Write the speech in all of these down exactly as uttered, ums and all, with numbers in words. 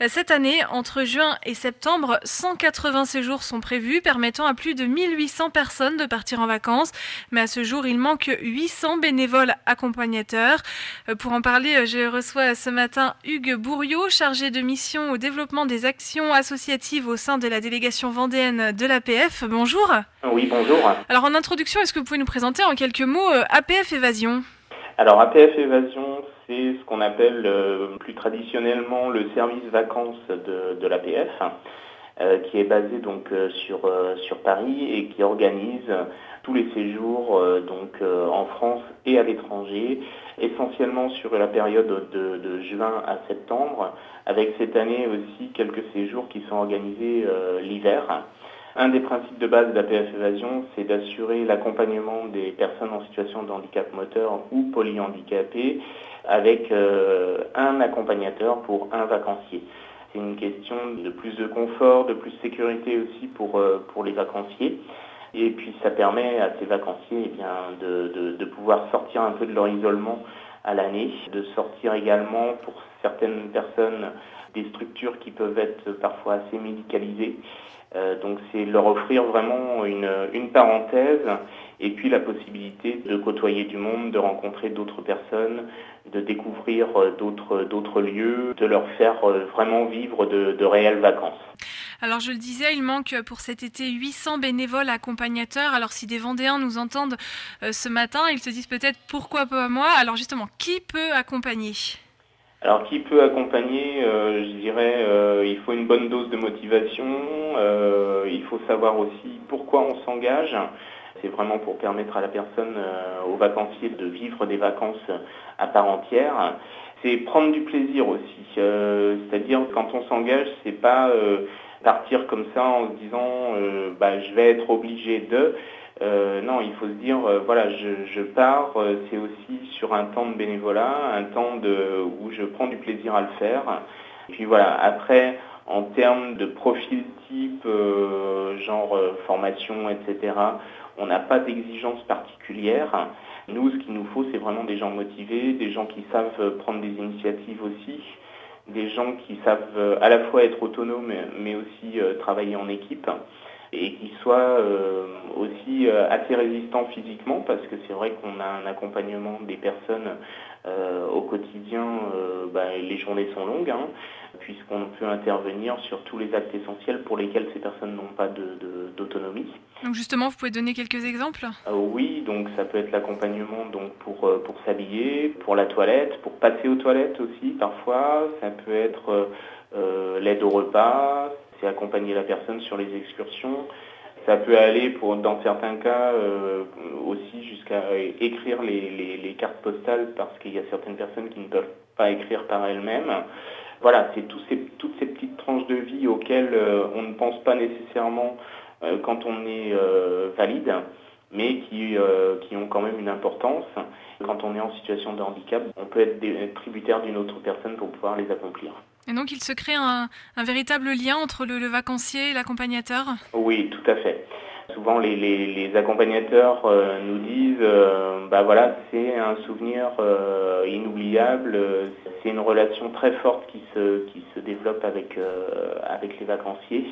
Cette année, entre juin et septembre, cent quatre-vingts séjours sont prévus, permettant à plus de mille huit cents personnes de partir en vacances. Mais à ce jour, il manque huit cents bénévoles accompagnateurs. Pour en parler, je reçois ce matin Hugues Bourriot, chargé de mission au développement des actions associatives au sein de la délégation vendéenne de l'A P F. Bonjour. Oui, bonjour. Alors en introduction, est-ce que vous pouvez nous présenter en quelques mots A P F Évasion ? Alors A P F Évasion, c'est ce qu'on appelle euh, plus traditionnellement le service vacances de, de l'A P F, euh, qui est basé donc euh, sur, euh, sur Paris et qui organise tous les séjours euh, donc euh, en France et à l'étranger, essentiellement sur la période de, de juin à septembre, avec cette année aussi quelques séjours qui sont organisés euh, l'hiver. Un des principes de base de l'A P F Évasion, c'est d'assurer l'accompagnement des personnes en situation de handicap moteur ou polyhandicapées avec euh, un accompagnateur pour un vacancier. C'est une question de plus de confort, de plus de sécurité aussi pour, euh, pour les vacanciers. Et puis ça permet à ces vacanciers eh bien, de, de, de pouvoir sortir un peu de leur isolement à l'année, de sortir également pour certaines personnes des structures qui peuvent être parfois assez médicalisées. Euh, donc c'est leur offrir vraiment une, une parenthèse et puis la possibilité de côtoyer du monde, de rencontrer d'autres personnes, de découvrir d'autres, d'autres lieux, de leur faire vraiment vivre de, de réelles vacances. Alors je le disais, il manque pour cet été huit cents bénévoles accompagnateurs. Alors si des Vendéens nous entendent euh, ce matin, ils se disent peut-être pourquoi pas moi. Alors justement, qui peut accompagner ? Alors qui peut accompagner, euh, je dirais, euh, il faut une bonne dose de motivation, euh, il faut savoir aussi pourquoi on s'engage. C'est vraiment pour permettre à la personne, euh, aux vacanciers, de vivre des vacances à part entière. C'est prendre du plaisir aussi, euh, c'est-à-dire quand on s'engage, c'est pas euh, partir comme ça en se disant euh, bah, je vais être obligé de... Euh, non, il faut se dire, euh, voilà, je, je pars, euh, c'est aussi sur un temps de bénévolat, un temps de, où je prends du plaisir à le faire. Et puis voilà, après, en termes de profil type, euh, genre euh, formation, et cetera, on n'a pas d'exigence particulière. Nous, ce qu'il nous faut, c'est vraiment des gens motivés, des gens qui savent prendre des initiatives aussi, des gens qui savent à la fois être autonomes, mais aussi euh, travailler en équipe, et qui soient euh, aussi euh, assez résistants physiquement, parce que c'est vrai qu'on a un accompagnement des personnes euh, au quotidien, euh, bah, les journées sont longues, hein, puisqu'on peut intervenir sur tous les actes essentiels pour lesquels ces personnes n'ont pas de, de, d'autonomie. Donc justement, vous pouvez donner quelques exemples ? euh, Oui, donc ça peut être l'accompagnement donc pour, euh, pour s'habiller, pour la toilette, pour passer aux toilettes aussi parfois, ça peut être euh, l'aide au repas, c'est accompagner la personne sur les excursions. Ça peut aller, pour, dans certains cas, euh, aussi jusqu'à écrire les, les, les cartes postales, parce qu'il y a certaines personnes qui ne peuvent pas écrire par elles-mêmes. Voilà, c'est tous ces, toutes ces petites tranches de vie auxquelles euh, on ne pense pas nécessairement euh, quand on est euh, valide, mais qui, euh, qui ont quand même une importance. Quand on est en situation de handicap, on peut être des, tributaire d'une autre personne pour pouvoir les accomplir. Et donc il se crée un, un véritable lien entre le, le vacancier et l'accompagnateur ? Oui, tout à fait. Souvent les, les, les accompagnateurs euh, nous disent euh, bah voilà, c'est un souvenir euh, inoubliable, c'est une relation très forte qui se, qui se développe avec, euh, avec les vacanciers.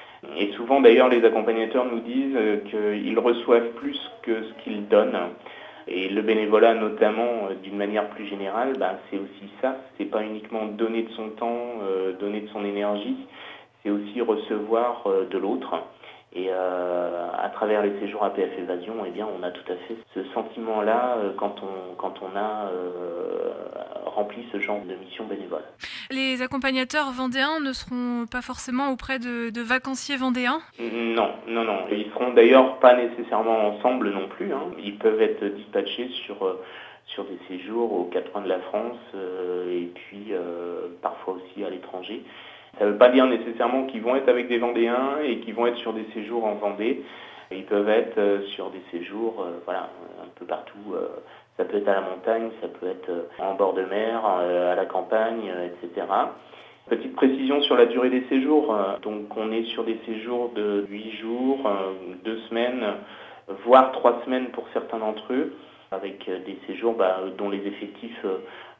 Et souvent d'ailleurs les accompagnateurs nous disent euh, qu'ils reçoivent plus que ce qu'ils donnent. Et le bénévolat notamment, euh, d'une manière plus générale, bah, c'est aussi ça, c'est pas uniquement donner de son temps, euh, donner de son énergie, c'est aussi recevoir euh, de l'autre. Et euh, à travers les séjours A P F Évasion, eh bien, on a tout à fait ce sentiment-là euh, quand on, quand on a euh, rempli ce genre de mission bénévole. Les accompagnateurs vendéens ne seront pas forcément auprès de, de vacanciers vendéens ? Non, non, non. Ils seront d'ailleurs pas nécessairement ensemble non plus, hein. Ils peuvent être dispatchés sur, euh, sur des séjours aux quatre coins de la France euh, et puis euh, parfois aussi à l'étranger. Ça ne veut pas dire nécessairement qu'ils vont être avec des Vendéens et qu'ils vont être sur des séjours en Vendée. Ils peuvent être sur des séjours, euh, voilà, un peu partout. Euh, ça peut être à la montagne, ça peut être en bord de mer, euh, à la campagne, euh, et cetera. Petite précision sur la durée des séjours. Donc on est sur des séjours de huit jours, deux semaines, voire trois semaines pour certains d'entre eux, avec des séjours bah, dont les effectifs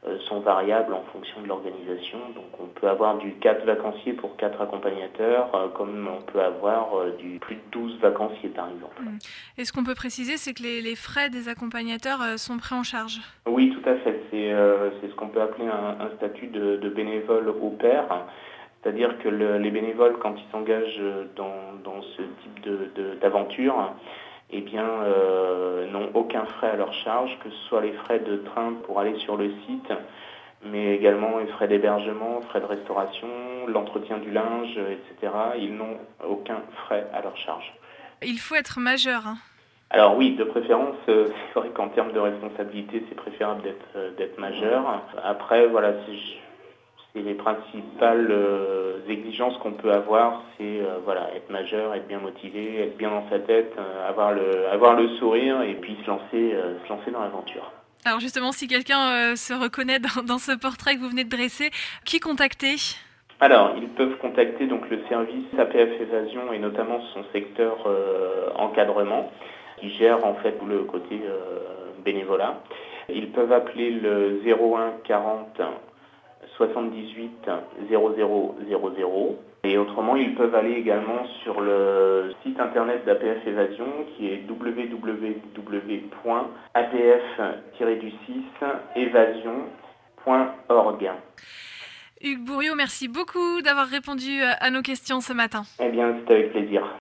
euh, sont variables en fonction de l'organisation. Donc on peut avoir du quatre vacanciers pour quatre accompagnateurs, euh, comme on peut avoir euh, du plus de douze vacanciers par exemple. Mmh. Et ce qu'on peut préciser, c'est que les, les frais des accompagnateurs euh, sont pris en charge. Oui, tout à fait. C'est euh, c'est ce qu'on peut appeler un, un statut de, de bénévole au pair. C'est-à-dire que le, les bénévoles, quand ils s'engagent dans, dans ce type de, de, d'aventure, eh bien, euh, n'ont aucun frais à leur charge, que ce soit les frais de train pour aller sur le site, mais également les frais d'hébergement, frais de restauration, l'entretien du linge, et cetera. Ils n'ont aucun frais à leur charge. Il faut être majeur, hein. Alors oui, de préférence, euh, c'est vrai qu'en termes de responsabilité, c'est préférable d'être euh, d'être majeur. Après, voilà, c'est, c'est les principales euh, exigences qu'on peut avoir, c'est euh, voilà, être majeur, être bien motivé, être bien dans sa tête, euh, avoir le avoir le sourire et puis se lancer euh, se lancer dans l'aventure. Alors justement, si quelqu'un euh, se reconnaît dans, dans ce portrait que vous venez de dresser, qui contacter ? Alors, ils peuvent contacter donc le service A P F Évasion et notamment son secteur euh, encadrement, qui gère en fait le côté euh, bénévolat. Ils peuvent appeler le zéro un quarante soixante-dix-huit zéro zéro zéro zéro. Et autrement, ils peuvent aller également sur le site internet d'A P F Évasion qui est w w w point a p f tiret six évasion point org. Hugues Bourriaud, merci beaucoup d'avoir répondu à nos questions ce matin. Eh bien, c'est avec plaisir.